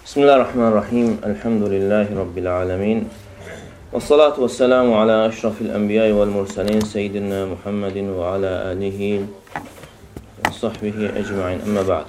Bismillahirrahmanirrahim. Elhamdülillahi Rabbil alemin. Və salatu və selamu alə əşrafil ənbiyayı vəl-mursalin seyyidina Muhammedin və alə alihi və sahbihi ecmain. Əmmə ba'd.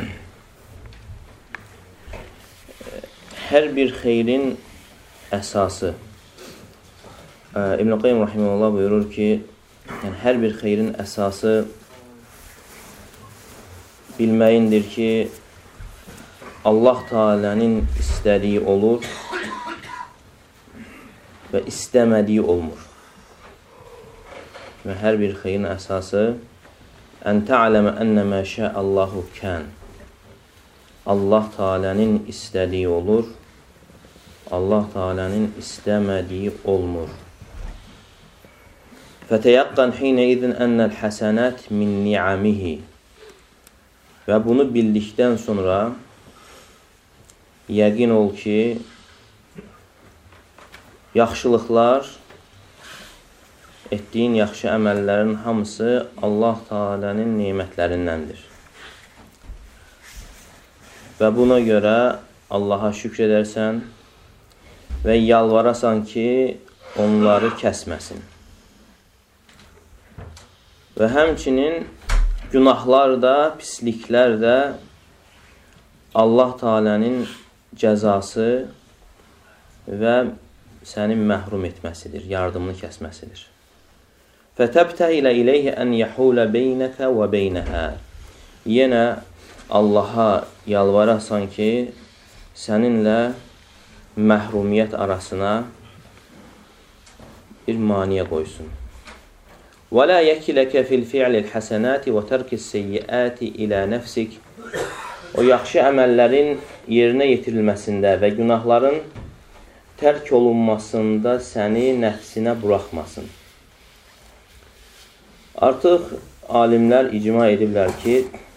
Hər bir xeyrin əsası. İbn-i Qayyum rahimehullah buyurur ki, yəni hər bir xeyrin əsası bilməyindir ki, Allah Teala'nın istədiyi olur və istəmədiyi olmur. Və hər bir xeyrin əsası ən tə'ləmə ənə mə şə'əllahu kən. Allah Teala'nın istədiyi olur, Allah Teala'nın istəmədiyi olmur. Fətəyaqqan hinə idin ənəl həsənət min ni'amihi. Və bunu bildikdən sonra yəqin ol ki, yaxşılıqlar, etdiyin yaxşı əməllərin hamısı Allah Teala'nın nemətlərindəndir. Və buna görə Allaha şükr edərsən və yalvarasan ki, onları kəsməsin. Və həmçinin günahlar da, pisliklər də Allah Teala'nın cəzası və səni məhrum etməsidir, yardımını kəsməsidir. Fətəbtəhilə iləyhi ən yəhulə beynəkə və beynəhə. Yenə Allaha yalvarasan ki, səninlə məhrumiyyət arasına bir maniyə qoysun. Və lə yəkiləkə fil fi'lil həsənəti və tərkis seyyiəti ilə nəfsik. O yaxşı əməllərin yerinə yetirilməsində və günahların tərk olunmasında səni nəfsinə buraxmasın. Artıq alimlər icma ediblər ki,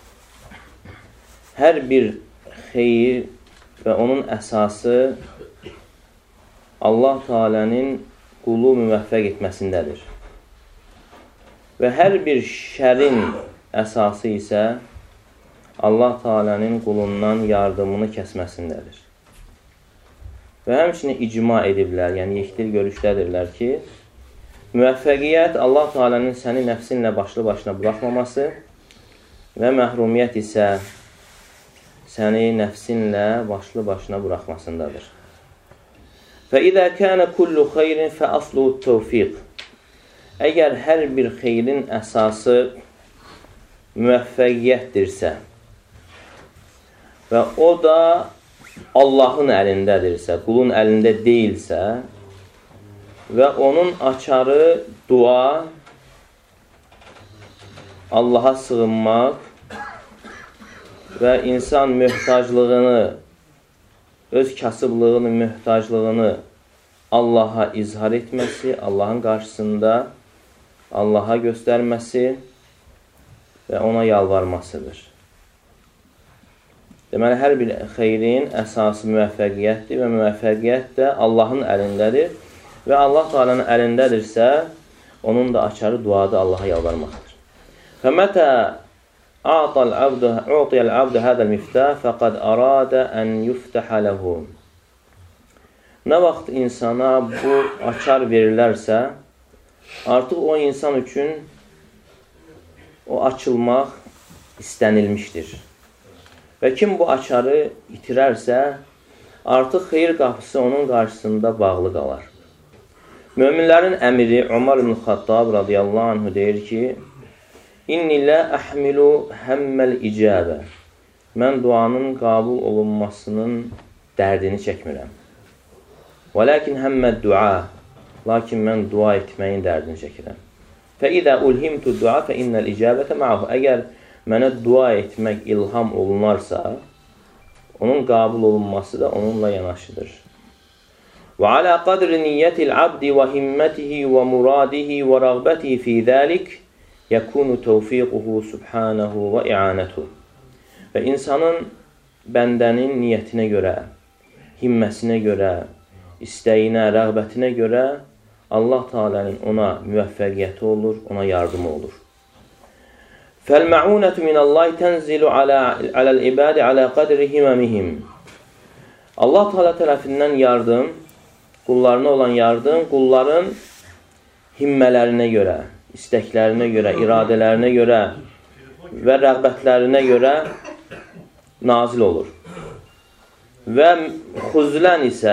hər bir xeyir və onun əsası Allah Teala'nın qulu müvəffəq etməsindədir. Və hər bir şərin əsası isə Allah Teala'nın qulundan yardımını kəsməsindədir. Və həmçinin icma ediblər, yəni yekdil görüşdədirlər ki, müvəffəqiyyət Allah Teala'nın səni nəfsinlə başlı başına buraxmaması və məhrumiyyət isə səni nəfsinlə başlı başına buraxmasındadır. فَإِذَا كَانَ كُلُّ خَيْرٍ فَأَصْلُهُ التَّوْفِيقِ. Əgər hər bir xeyrin əsası müvəffəqiyyətdirsə və o da Allahın əlindədirsə, qulun əlində deyilsə və onun açarı dua, Allaha sığınmaq və insan möhtaclığını, öz kasıblığını, möhtaclığını Allaha izhar etməsi, Allahın qarşısında Allaha göstərməsi və ona yalvarmasıdır. Deməli, hər bir xeyrin əsası müvəffəqiyyətdir və müvəffəqiyyət də Allahın əlindədir və Allah Teala'nın əlindədirsə, onun da açarı duadır, Allaha yalvarmaqdır. فَمَتَى أُعْطِيَ الْعَبْدُ هَذَا الْمِفْتَاحَ فَقَدْ أَرَادَ أَنْ يُفْتَحَ لَهُ. Nə vaxt insana bu açar verilərsə, artıq o insan üçün o açılmaq istənilmişdir. Və kim bu açarı itirərsə, artıq xeyir qapısı onun qarşısında bağlı qalar. Möminlərin əmiri Ömər ibn Xattab radiyallahu anhu deyir ki, İnni lə əhmilu həmməl icabə. Mən duanın qabul olunmasının dərdini çəkmirəm. Və ləkin həmməd dua. Lakin mən dua etməyin dərdini çəkirəm. فَإِذَا أُلْهِمْتُ الدُّعَى فَإِنَّ الْإِجَابَةَ مَعَهُ. Əgər mənə dua etmək ilham olunarsa, onun qabul olunması da onunla yanaşıdır. وَعَلَى قَدْرِ نِيَّةِ الْعَبْدِ وَهِمَّتِهِ وَمُرَادِهِ وَرَغْبَتِهِ فِي ذَلِكَ يَكُونُ تَوْفِيقُهُ سُبْحَانَهُ وَإِعَانَتُهُ. Və insanın, bəndənin niyyətinə görə, himməsinə görə, istəyinə, rəğbətinə görə Allah Teala'nın ona müvəffəqiyyəti olur, ona yardımı olur. فَالْمَعُونَةُ مِنَ اللّٰهِ تَنْزِلُ عَلَى الْعِبَادِ عَلَى قَدْرِ هِمَمِهِمْ. Allah Teala tərəfindən yardım, qullarına olan yardım, qulların himmələrinə görə, istəklərinə görə, iradələrinə görə və rəğbətlərinə görə nazil olur. Və xuzlən isə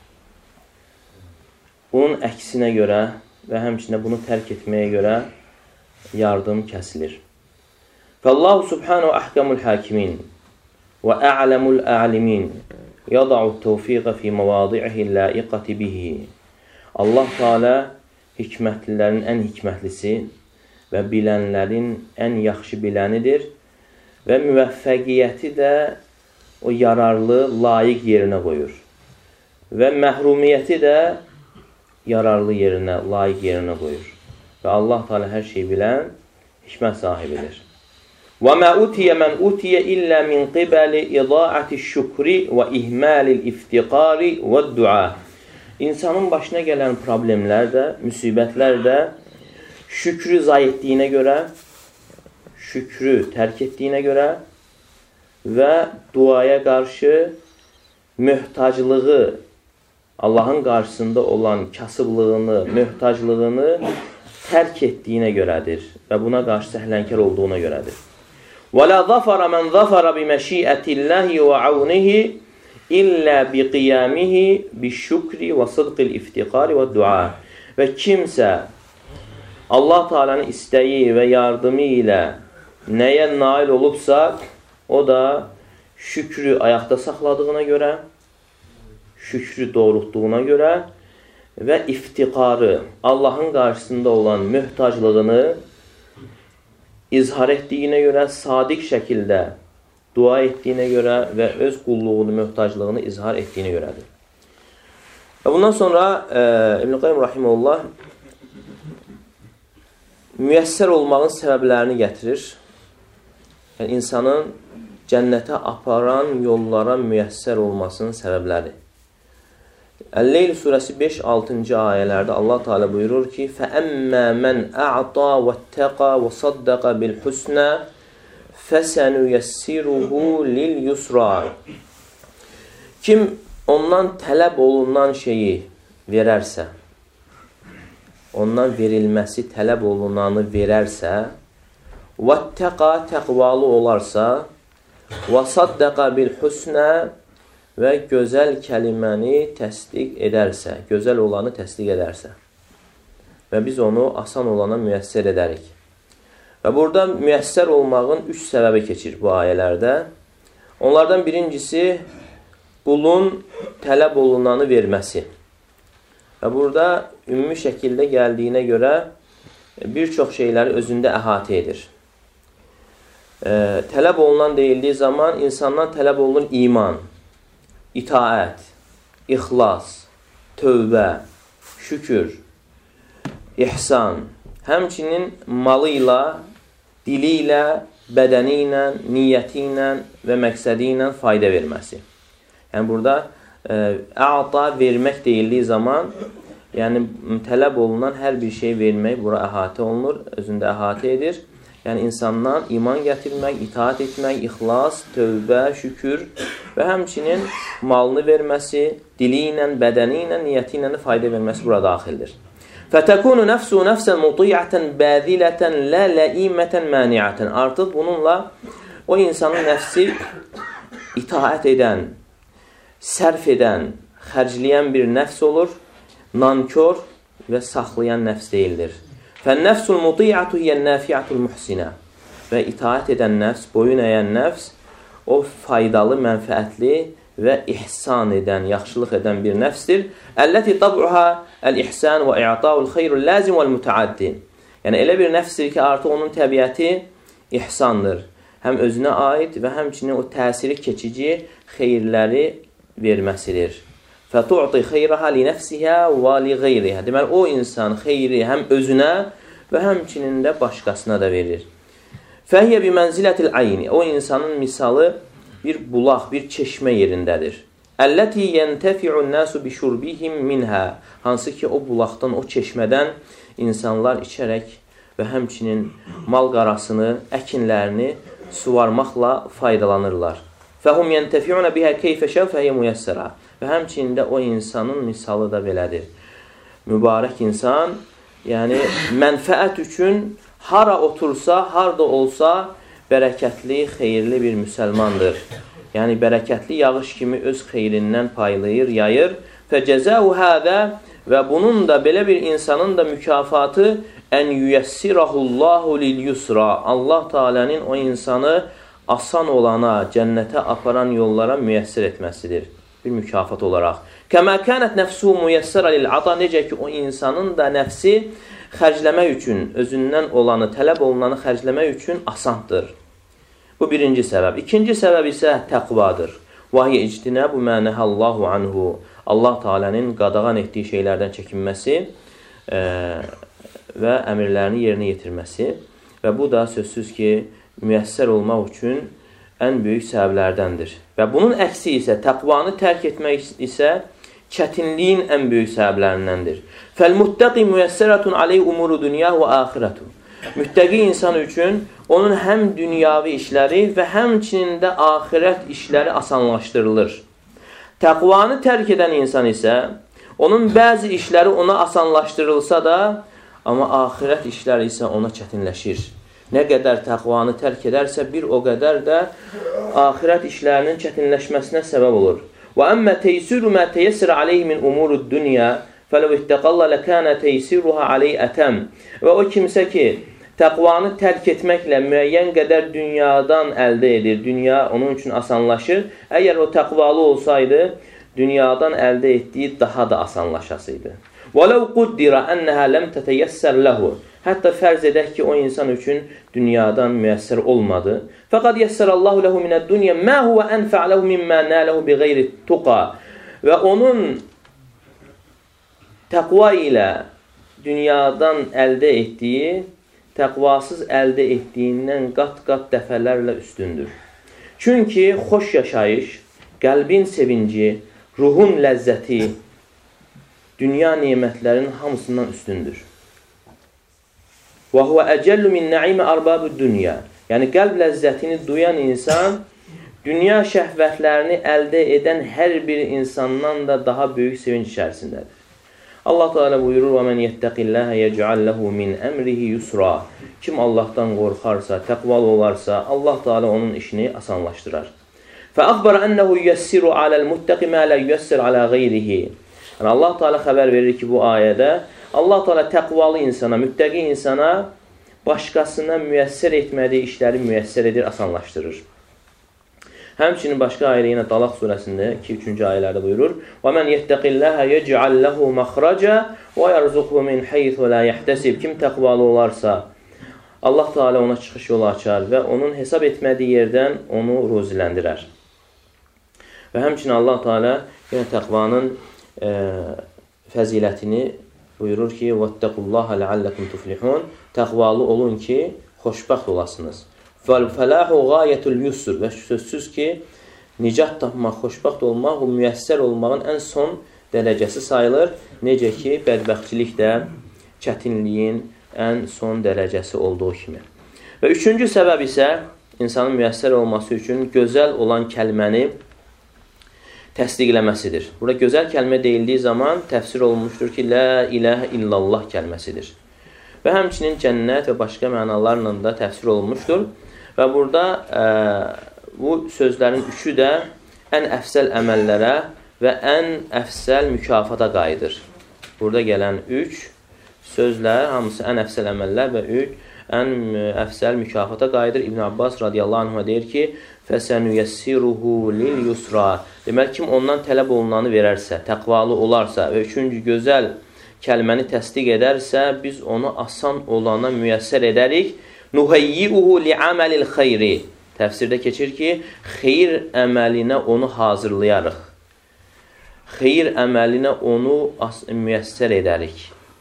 bunun əksinə görə və həmçinə bunu tərk etməyə görə yardım kəsilir. Fəllahu subhanahu əhkəmul hakimin və a'lamul a'limin yada'u tevfiqə fi mavadi'ihi laiqati bihi. Allah Teala hikmətlilərin ən hikmətlisi və bilənlərin ən yaxşı bilənidir və müvəffəqiyyəti də o yararlı, layiq yerinə qoyur. Və məhrumiyyəti də yararlı yerinə, layiq yerinə qoyur. Və Allah Teala hər şeyi bilən, hikmət sahibidir. وَمَا أُتِيَ مَنْ أُتِيَ إِلَّا مِنْ قِبَلِ إِضَاعَةِ الشُّكْرِ وَإِهْمَالِ الْإِفْتِقَارِ وَالدُّعَى. İnsanın başına gələn problemlər də, müsibətlər də şükrü zayi etdiyinə görə, şükrü tərk etdiyinə görə və duaya qarşı möhtaclığı, Allahın qarşısında olan kasıblığını, möhtaclığını tərk etdiyinə görədir və buna qarşı səhlənkar olduğuna görədir. وَلَا ظَفَرَ مَنْ ظَفَرَ بِمَشِيئَةِ اللَّهِ وَعَوْنِهِ إِلَّا بِقِيَامِهِ بِالشُّكْرِ وَصِدْقِ الْإِفْتِقَارِ وَالدُّعَى. Və kimsə Allah Teala'nın istəyi və yardımı ilə nəyə nail olubsa, o da şükrü ayaqda saxladığına görə, şükrü doğrultduğuna görə və iftiqarı, Allahın qarşısında olan möhtaclığını izhar etdiyinə görə, sadiq şəkildə dua etdiyinə görə və öz qulluğunu, möhtaclığını izhar etdiyinə görədir. Və bundan sonra İbn-i Qayyim Rahimullah müyəssər olmağın səbəblərini gətirir. Yəni, insanın cənnətə aparan yollara müyəssər olmasının səbəbləri. Əl-Leyl surəsi 5-6-cı ayələrdə Allah Teala buyurur ki: "Fəəmmə mən a'ta vəttəqa və saddaqa bil husnə fəsənüyəssiruhu lil yusra." Kim ondan tələb olunan şeyi verərsə, ondan verilməsi tələb olunanı verərsə, vəttəqa təqvalı olarsa, və saddaqa bil husnə və gözəl kəliməni təsdiq edərsə, gözəl olanı təsdiq edərsə və biz onu asan olana müyəssər edərik. Və burada müyəssər olmağın 3 səbəbi keçir bu ayələrdə. Onlardan birincisi, qulun tələb olunanı verməsi. Və burada ümumi şəkildə gəldiyinə görə bir çox şeyləri özündə əhatə edir. Tələb olunan deyildiyi zaman insandan tələb olunur iman, itaət, ixlas, tövbə, şükür, ihsan, həmçinin malı ilə, dili ilə, bədəni ilə, niyyəti ilə və məqsədi ilə fayda verməsi. Yəni, burada ə'ta vermək deyildiyi zaman, yəni tələb olunan hər bir şey vermək bura əhatə olunur, özündə əhatə edir. Yəni, insandan iman gətirmək, itaat etmək, ixlas, tövbə, şükür və həmçinin malını verməsi, dili ilə, bədəni ilə, niyyəti ilə fayda verməsi bura daxildir. فَتَكُونُ نَفْسُ نَفْسًا مُطِيعَةً بَاذِلَةً لَا لَئِيمَةً مَانِعَةً. Artıq bununla o insanın nəfsi itaət edən, sərf edən, xərcləyən bir nəfs olur, nankör və saxlayan nəfs deyildir. فَالنَّفْسُ الْمُطِيعَةُ هِيَ النَّافِعَةُ الْمُحْسِنَةُ. Və itaət edən nəfs, boyun əyən nəfs, o faydalı, mənfəətli və ihsan edən, yaxşılıq edən bir nəfsdir. Əlləti tab'uha əl-ihsan və i'ta'ul xeyrul lazim vəl-mütəaddi. Yəni, elə bir nəfsdir ki, artıq onun təbiəti ihsandır. Həm özünə aid və həmçinin o təsiri keçici xeyirləri verməsidir. فَتُعْطِ خَيْرَهَا لِنَفْسِهَا وَلِغَيْرِهَا. Deməli, o insan xeyri həm özünə və həmçinin də başqasına da verir. فَهِيَ بِمَنْزِلَةِ الْعَيْنِ. O insanın misalı bir bulaq, bir çeşmə yerindədir. Əlləti yəntəfi'un nasu bişurbihim minha. Hansı ki, o bulaqdan, o çeşmədən insanlar içərək və həmçinin mal qarasını, əkinlərini suvarmaqla faydalanırlar. فَهُمْ يَنْتَفِعُونَ بِهَا كَيْفَ شَوْ فَهِيَ مُيَسَّرَةً. Və həmçində o insanın misalı da belədir. Mübarək insan, yəni mənfəət üçün hara otursa, harda olsa bərəkətli, xeyirli bir müsəlmandır. Yəni bərəkətli yağış kimi öz xeyrindən paylayır, yayır. فَجَزَاهُ هَذَا. Və bunun da, belə bir insanın da mükafatı ən yüyəssirahullahu lil-yusra. Allah Teala'nın o insanı asan olana, cənnətə aparan yollara müyəssir etməsidir. Bir mükafat olaraq. Kəmə kənət nəfsuhu müyəssirə lil-ata. Necə ki, o insanın da nəfsi xərcləmək üçün, özündən olanı, tələb olunanı xərcləmək üçün asandır. Bu birinci səbəb. İkinci səbəb isə təqvadır. وَهِيَ اِجْتِنَابُ مَا نَهَى اللّٰهُ عَنْهُ. Allah Teala'nın qadağan etdiyi şeylərdən çəkinməsi və əmirlərini yerinə yetirməsi. Və bu da sözsüz ki, müyəssər olmaq üçün ən böyük səbəblərdəndir. Və bunun əksi isə, təqvanı tərk etmək isə çətinliyin ən böyük səbəblərindəndir. فَالْمُتَّقِ مُيَسَّرَةٌ عَلَيْهِ أُمُورُ دُنْيَاهُ وَآخِرَةُ. Müttəqi insan üçün onun həm dünyavi işləri və həmçinin də axirət işləri asanlaşdırılır. Təqvanı tərk edən insan isə onun bəzi işləri ona asanlaşdırılsa da, amma axirət işləri isə ona çətinləşir. Nə qədər təqvanı tərk edərsə, bir o qədər də axirət işlərinin çətinləşməsinə səbəb olur. وَأَمَّا تَيْسِرُ مَا تَيَسِّرَ عَلَيْهِ مِنْ أُمُورُ الدُّنْيَا فَلَوْ اِتَّقَلَّ لَكَانَ تَيْسِرُهَا عَلَيْهِ أَتَمْ. Və o kimsə ki, təqvanı tərk etməklə müəyyən qədər dünyadan əldə edir, dünya onun üçün asanlaşır. Əgər o təqvalı olsaydı, dünyadan əldə etdiyi daha da asanlaşasıydı. وَلَوْ قُدِّرَ أَنَّهَا لَمْ تَتَيَسَّرْ لَهُ. Hətta fərz edək ki, o insan üçün dünyadan müyəssər olmadı. فَقَدْ يَسَّرَ اللّٰهُ لَهُ مِنَ الدُّنْيَا مَا هُوَ أَنْفَعْ لَهُ مِمَّا نَالَهُ بِغَيْرِ التُّقَى. Və onun təqva ilə dünyadan əldə etdiyi, təqvasız əldə etdiyindən qat-qat dəfələrlə üstündür. Çünki xoş yaşayış, qəlbin sevinci, ruhun ləzzəti dünya nemətlərinin hamısından üstündür. وَهُوَ أَجَلُّ مِنْ نَعِيمَ أَرْبَابُ الدُّنْيَا. Yəni qəlb ləzzətini duyan insan, dünya şəhvətlərini əldə edən hər bir insandan da daha böyük sevinç içərisindədir. Allah Teala buyurur: "Və men yettəqillaha yec'al lehu min emrihi yusra." Kim Allahdan qorxarsa, təqvalı olarsa, Allah Teala onun işini asanlaşdırar. Fa akhbara ennehu yuyassiru ala'l muttaqi ma la yuyassir ala ghayrihi. Yəni Allah Teala xəbər verir ki, bu ayədə Allah Teala təqvalı insana, müttəqi insana başqasına müyəssər etmədiyi işləri müyəssər edir, asanlaşdırır. Həmçinin başqa ayədə yenə Talaq surəsində 2-3-cü ayələrdə buyurur: "Və men yettəqillaha yec'al lehu məxraca və yerzuqhu min haythu la yahtasib." Kim təqvalı olarsa, Allah Teala ona çıxış yolu açar və onun hesab etmədiyi yerdən onu ruziləndirər. Və həmçinin Allah Teala yenə təqvanın fəzilətini buyurur ki: "Vettaqullaha la'allakum tuflihun." Təqvalı olun ki, xoşbəxt olasınız. Fəl-fəlahu gayetul yusr. Və sözsüz ki, nicat tapmaq, xoşbəxt olmaq, o müyəssər olmağın ən son dərəcəsi sayılır. Necə ki, bədbəxtçilik də çətinliyin ən son dərəcəsi olduğu kimi. Və üçüncü səbəb isə insanın müyəssər olması üçün gözəl olan kəlməni təsdiqləməsidir. Burada gözəl kəlmə deyildiyi zaman təfsir olunmuşdur ki, la ilahə illallah kəlməsidir. Və həmçinin cənnət və başqa mənalarla da təfsir olunmuşdur. Və burada bu sözlərin üçü də ən əfsəl əməllərə və ən əfsəl mükafata qayıdır. Burada gələn üç sözlər, hamısı ən əfsəl əməllər və ən əfsəl mükafata qayıdır. İbn Abbas radiyallahu anh'a deyir ki, فَسَنُيَسِّرُهُ لِلْيُسْرَى. Deməli, kim ondan tələb olunanı verərsə, təqvalı olarsa və üçüncü gözəl kəlməni təsdiq edərsə, biz onu asan olana müyəssər edərik. Nuhayyi'uhu li'amalil xeyri. Təfsirdə keçir ki, xeyir əməlinə onu hazırlayarıq. Xeyir əməlinə onu müyəssər edərik.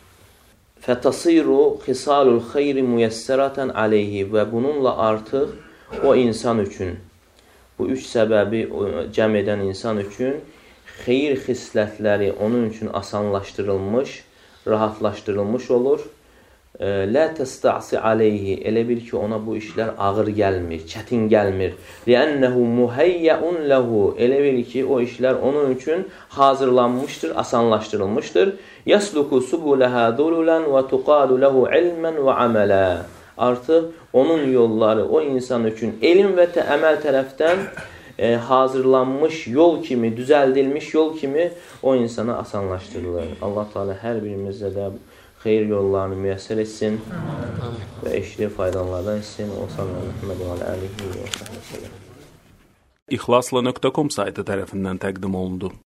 Fətasiru xisalul xeyri müyəssərətən aleyhi. Və bununla artıq o insan üçün, bu üç səbəbi cəm edən insan üçün xeyir xislətləri onun üçün asanlaşdırılmış, rahatlaşdırılmış olur لا təstəsi aleyhi, elə bil ki, ona bu işlər ağır gəlmir, çətin gəlmir. Li'annehu muhayya'un lehu, elə bil ki, o işlər onun üçün hazırlanmışdır, asanlaşdırılmışdır. Yasluku subulaha zululan və tuqalu lehu ilman və amala. Artıq onun yolları o insan üçün elm və əməl tərəfdən hazırlanmış yol kimi, düzəldilmiş yol kimi o insana asanlaşdırılır. Allah Teala hər birimizdə də xeyir yollarını müyəssər etsin və eşli faydalardan etsin. O sallallahu Muhammed və alihi və səhbə. İxlasla.com saytı tərəfindən təqdim olundu.